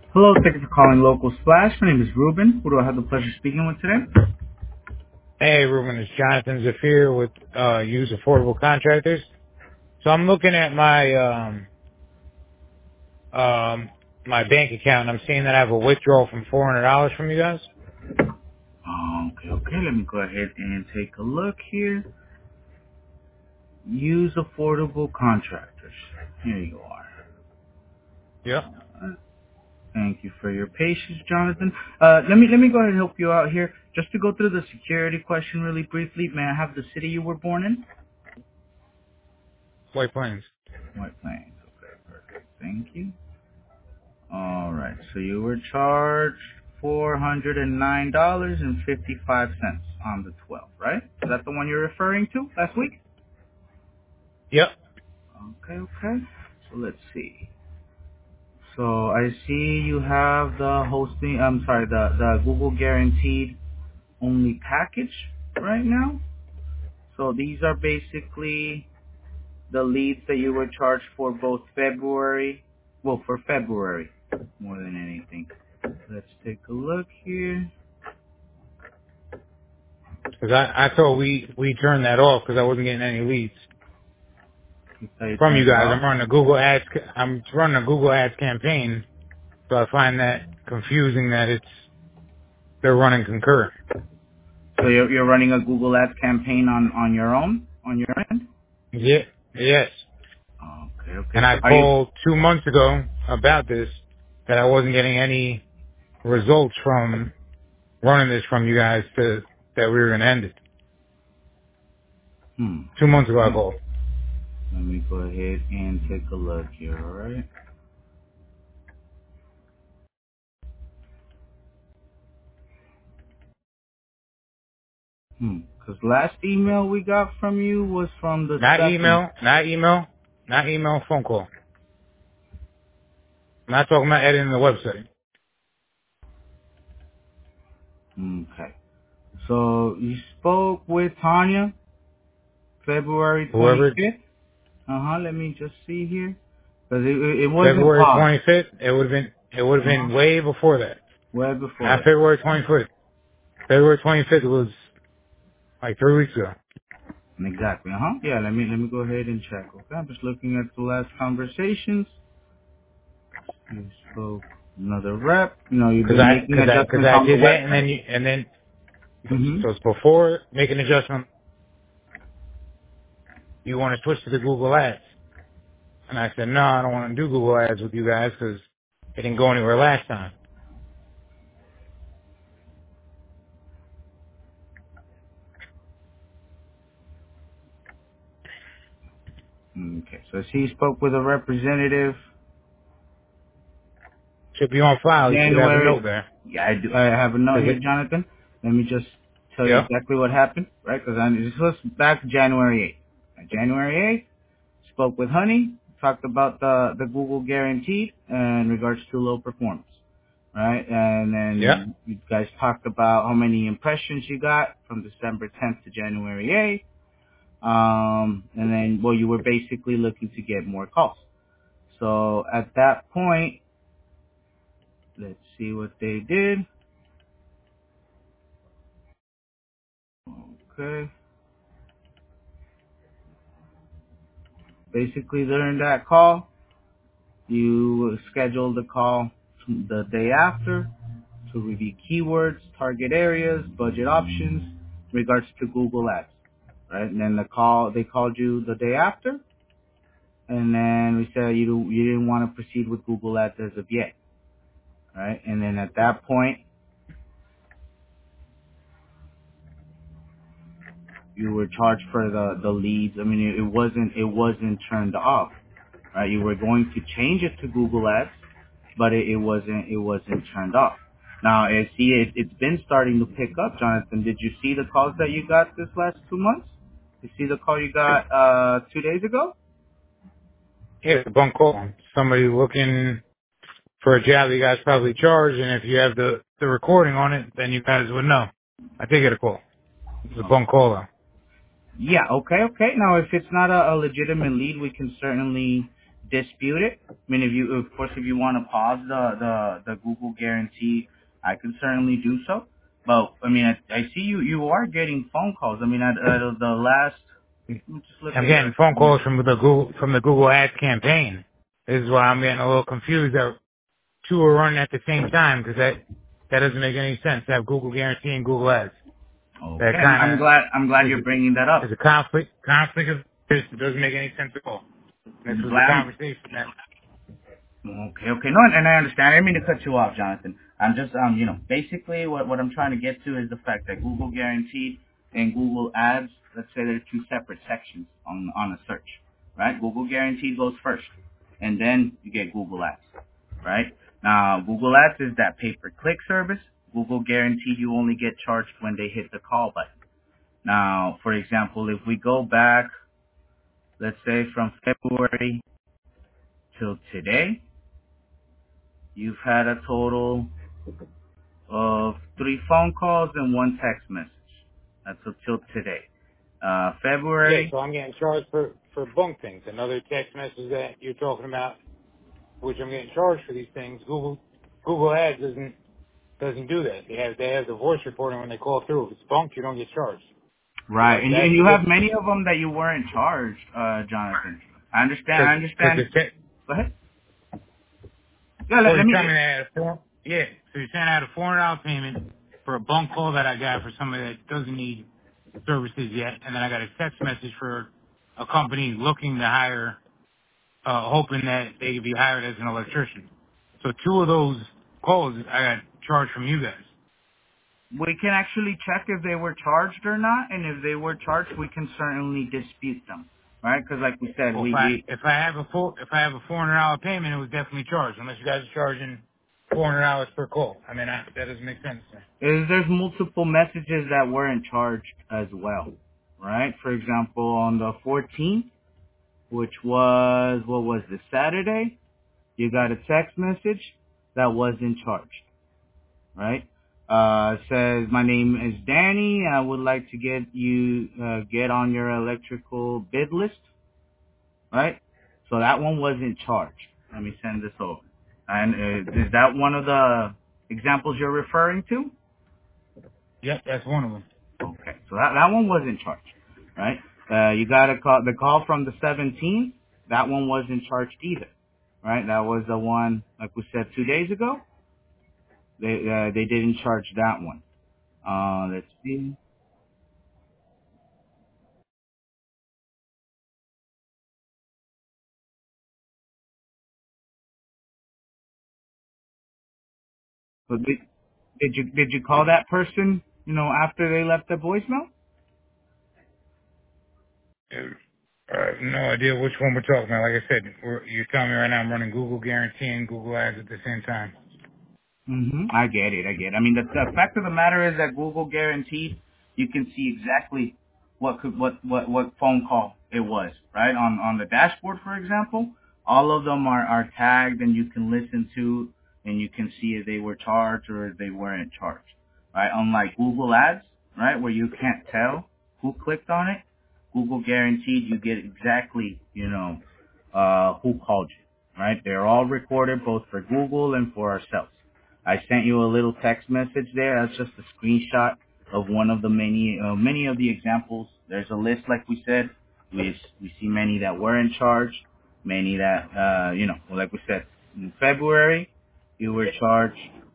Hello, thank you for calling Local Splash. My name is Ruben. Who do I have the pleasure of speaking with today? Hey, Ruben, it's Jonathan Zafir with Use Affordable Contractors. So I'm looking at my bank account. And I'm seeing that I have a withdrawal from $400 from you guys. Okay. Let me go ahead and take a look here. Use Affordable Contractors. Here you are. Yep. Thank you for your patience, Jonathan. Let me go ahead and help you out here. Just to go through the security question really briefly, may I have the city you were born in? White Plains. White Plains. Okay, perfect. Thank you. All right. So you were charged $409.55 on the 12th, right? Is that the one you're referring to last week? Yep. Okay. So let's see. So I see you have the hosting. I'm sorry, the Google Guaranteed only package right now. So these are basically the leads that you were charged for both February. Well, for February more than anything. Let's take a look here. Because I thought we turned that off because I wasn't getting any leads You say you from you turned it guys. off. I'm running a Google Ads campaign, so I find that confusing that they're running concurrent. So you're running a Google Ads campaign on your own, on your end? Yeah. Yes. Okay. And I Are you? called 2 months ago about this, that I wasn't getting any results from running this from you guys that we were going to end it. 2 months ago I Okay. called. Let me go ahead and take a look here, alright? Because last email we got from you was from the Not 2nd. email, phone call. I'm not talking about editing the website. Okay. So you spoke with Tanya February Whoever, 25th? Let me just see here. Because it wasn't February paused. 25th, it would have Uh-huh. been way before that. Way before Not that. February 25th. February 25th was like 3 weeks ago. Exactly. Yeah, let me go ahead and check. Okay. I'm just looking at the last conversations. You spoke another rep. You've Cause been making adjustments I on the did that website. and then, Mm-hmm. so it's before making an adjustment, you want to switch to the Google Ads. And I said, no, I don't want to do Google Ads with you guys because it didn't go anywhere last time. Okay. So she spoke with a representative Should be on file. You should have a January. note there. Yeah, I do. I have a note Cause here, it, Jonathan. Let me just tell you yep, exactly what happened, right? Because this was back January 8th. January 8th, spoke with Honey, talked about the Google Guaranteed in regards to low performance, right? And yep, then you guys talked about how many impressions you got from December 10th to January 8th. And then, well, you were basically looking to get more calls. So at that point, let's see what they did. Okay. Basically, during that call, you scheduled the call the day after to review keywords, target areas, budget options in regards to Google Ads, right? And then they called you the day after, and then we said you didn't want to proceed with Google Ads as of yet, right? And then at that point, you were charged for the leads. I mean, it wasn't turned off, right? You were going to change it to Google Ads, but it wasn't turned off. Now, it's been starting to pick up, Jonathan. Did you see the calls that you got this last 2 months? You see the call you got 2 days ago? yeah, it's a bunk call. Somebody looking for a job you guys probably charge, and if you have the recording on it, then you guys would know. I did get a call. It was a bunk call though. Yeah, okay. Now, if it's not a legitimate lead, we can certainly dispute it. I mean, of course, if you want to pause the Google guarantee, I can certainly do so. But I mean, I see you are getting phone calls. I mean, out of the last, let me just look I'm at your getting phone account. calls from the Google Ads campaign. This is why I'm getting a little confused that two are running at the same time because that doesn't make any sense to have Google Guarantee and Google Ads. That Okay, kind I'm glad of you're bringing that up. is a conflict of interest. It doesn't make any sense at all. This I'm was a glad. conversation that Okay. No, and I understand. I didn't mean to cut you off, Jonathan. I'm just, basically what I'm trying to get to is the fact that Google Guaranteed and Google Ads, let's say they're two separate sections on a search, right? Google Guaranteed goes first, and then you get Google Ads, right? Now, Google Ads is that pay-per-click service. Google Guaranteed, you only get charged when they hit the call button. Now, for example, if we go back, let's say from February till today, you've had a total of 3 phone calls and 1 text message. That's up till today. yeah. February. So I'm getting charged for bunk things. Another text message that you're talking about, which I'm getting charged for these things. Google Ads doesn't do that. They have the voice recording when they call through. If it's bunk, you don't get charged. So Right, and that's you the have many of them that you weren't charged, Jonathan. I understand. I because understand. the Go ahead. Yeah, Well, let you're me. telling me that I had yeah. So you're saying I had a $400 payment for a bunk call that I got for somebody that doesn't need services yet, and then I got a text message for a company looking to hire, hoping that they could be hired as an electrician. So two of those calls I got charged from you guys. We can actually check if they were charged or not, and if they were charged, we can certainly dispute them, right? Because like we said, Well, if I have a $400 payment, it was definitely charged, unless you guys are charging $400 per call. I mean, that doesn't make sense. there's multiple messages that weren't charged as well, right? For example, on the 14th, which was, what was this, Saturday? You got a text message that wasn't charged, right? Says, my name is Danny. I would like to get on your electrical bid list, right? So that one wasn't charged. Let me send this over. And is that one of the examples you're referring to? Yep, that's one of them. Okay, so that one wasn't charged, right? You got the call from the 17th. That one wasn't charged either, right? That was the one, like we said 2 days ago. They didn't charge that one. Let's see. So did you call that person? After they left the voicemail? I have no idea which one we're talking about. Like I said, you're telling me right now I'm running Google Guarantee and Google Ads at the same time. I get it. I mean, the fact of the matter is that Google Guaranteed, you can see exactly what phone call it was, right? On the dashboard, for example, all of them are tagged, and you can listen to, and you can see if they were charged or if they weren't charged, right? Unlike Google Ads, right, where you can't tell who clicked on it, Google Guaranteed, you get exactly, who called you, right? They're all recorded both for Google and for ourselves. I sent you a little text message there. That's just a screenshot of one of the many of the examples. There's a list, like we said. We see many that were in charge, many that, like we said, in February, you were charged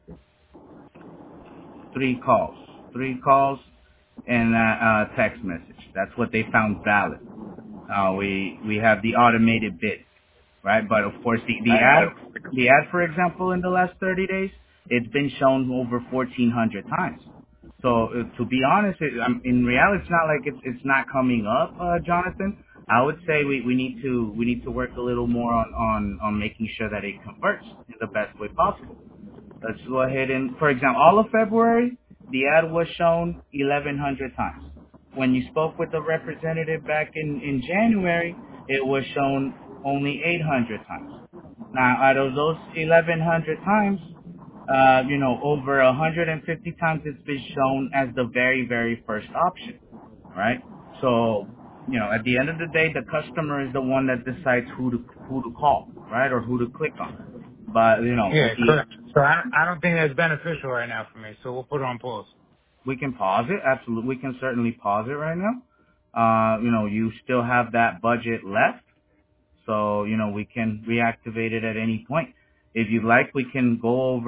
3 calls and a text message. That's what they found valid. We have the automated bid, right? But of course, the ad, for example, in the last 30 days, it's been shown over 1,400 times. So to be honest, in reality, it's not like it's not coming up, Jonathan. I would say we need to work a little more on making sure that it converts in the best way possible. Let's go ahead and, for example, all of February, the ad was shown 1,100 times. When you spoke with the representative back in January, it was shown only 800 times. Now, out of those 1,100 times, over 150 times it's been shown as the very, very first option, right? So at the end of the day, the customer is the one that decides who to call, right, or who to click on. But Yeah, correct. So I don't think that's beneficial right now for me. So we'll put it on pause. we can pause it. Absolutely, we can certainly pause it right now. You still have that budget left, so we can reactivate it at any point. If you'd like, we can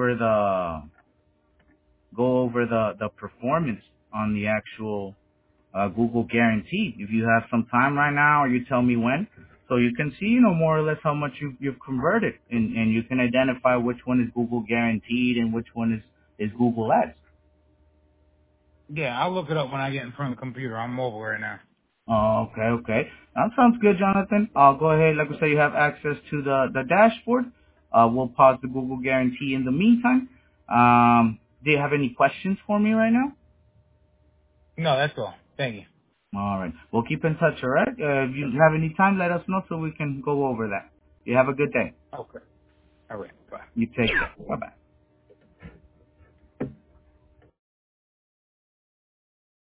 go over the performance on the actual Google Guarantee. If you have some time right now, or you tell me when, so you can see, more or less how much you've converted, and you can identify which one is Google Guaranteed and which one is Google Ads. Yeah, I'll look it up when I get in front of the computer. I'm mobile right now. Oh, okay. That sounds good, Jonathan. I'll go ahead. Like I say, you have access to the dashboard. We'll pause the Google Guarantee in the meantime. Do you have any questions for me right now? No, that's all. Thank you. All right. We'll keep in touch, all right? If you have any time, let us know so we can go over that. You have a good day. Okay. All right. Bye. You take care. Bye-bye.